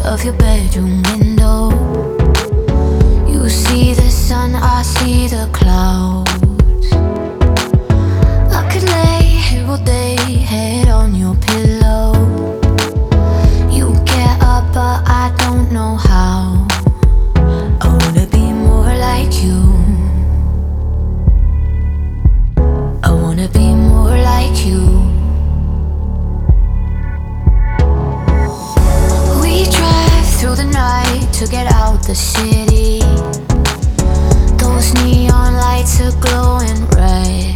of your bedroom window. You see the sun, I see the clouds. I could lay here all day, head on your pillow. You get up, but I don't know how. I wanna be more like you. I wanna be more like you. We drive through the night to get out the city. Those neon lights are glowing red.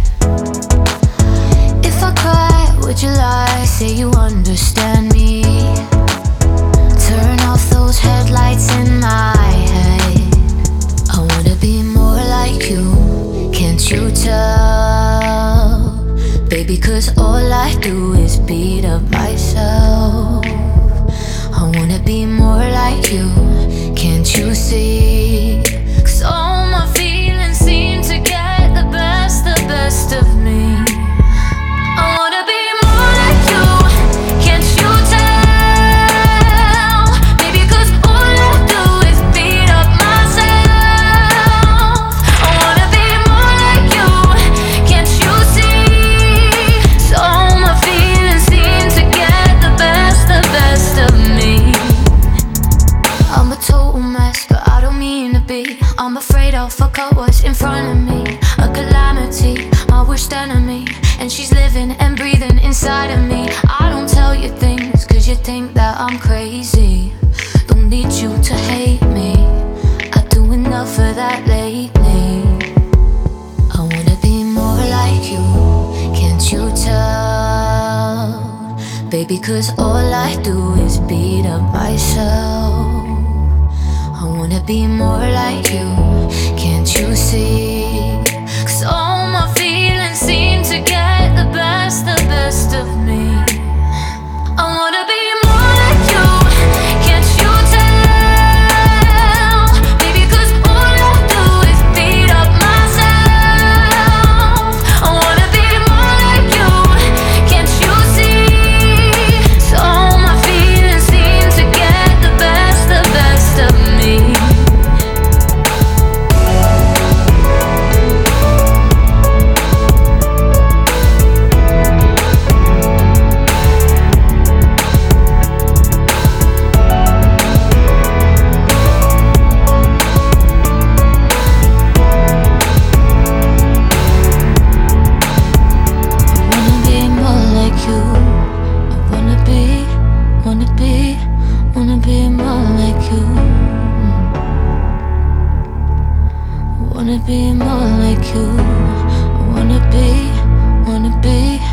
If I cry, would you lie? Say you understand me. Turn off those headlights in my head. I wanna be more like you. Can't you tell? Baby, 'cause all I do is beat up myself. I wanna be more like you. Can't you see? 'Cause all my feelings seem to get the best of me. I wanna be more like you. Can't you tell? Baby, 'cause all I do is beat up myself. I wanna be more like you. Can't you see? So all my feelings seem to get the best of me. I'm a total mess, but I don't mean to be. I'm afraid I'll fuck up what's in front of me. A calamity, my worst enemy. And she's living and breathing inside of me. I don't tell you things 'cause you think that I'm crazy. Don't need you to hate me. I do enough of that lately. I wanna be more like you. Can't you tell? Baby, 'cause all I do is beat up myself. I wanna be more like you. Can't you see? 'Cause all my feelings seem to get the best of me. I wanna be more like you. Can't you tell? Baby, 'cause all I do is beat up myself. I wanna be more like you. Can't you see? So all my feelings seem to get the best of me. Wanna be more like you. Wanna be more like you. Wanna be